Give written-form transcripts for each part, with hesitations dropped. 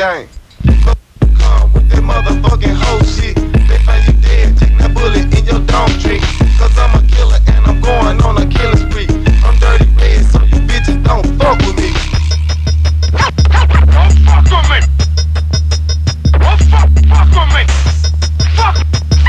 gang. Come with that motherfucking hoe shit. They find you dead, take that bullet in your dome trick. Cause I'm a killer and I'm going on a killing spree. I'm dirty red, so you bitches don't fuck with me. Don't fuck with me. Don't fuck with me. Fuck.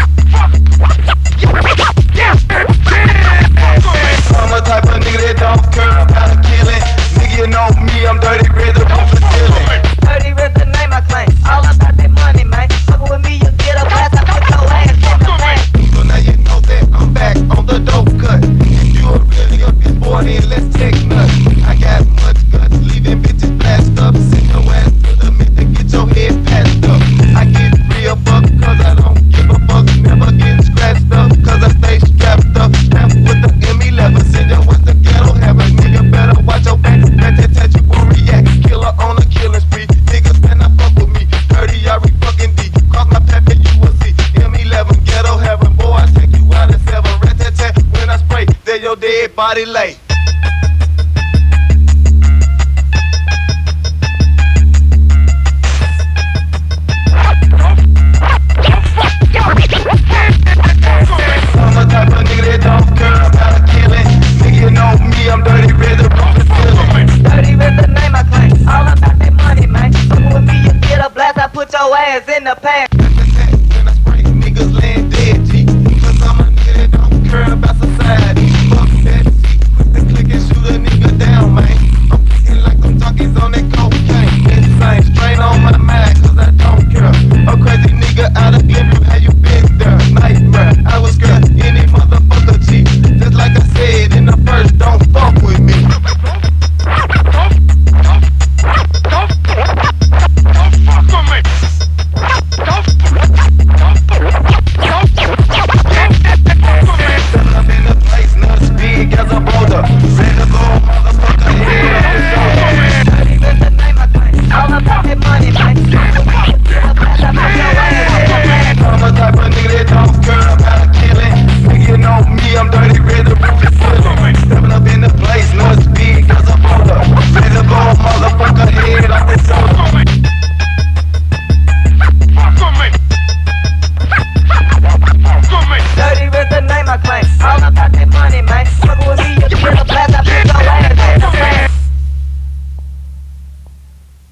I'm the type of nigga that don't care about a killing. Nigga, you know me, I'm dirty red, the roof is killing. Dirty red, the name I claim. All about that money, man. Fuckin' with me, you get a pass. I put your ass in the pack. So now you know that I'm back on the dope cut. If you a real nigga, bitch boy, then let's take nuts. I got much guts, leaving bitches blast up. Send your ass to the mid to get your head patched up. I get real fucked cause I don't give a fuck. Never get scratched up cause I stay strapped up. Strapped with the M11. Send your ass to ghetto. Have a nigga better watch your back. That you won't react. Killer on a killing spree. Niggas better fuck with me. Dirty, I fucking D. Cross my path and you will see. M11 ghetto heaven. Boy, I take you out of 7. Rat-tat-tat when I spray. There your dead body lay.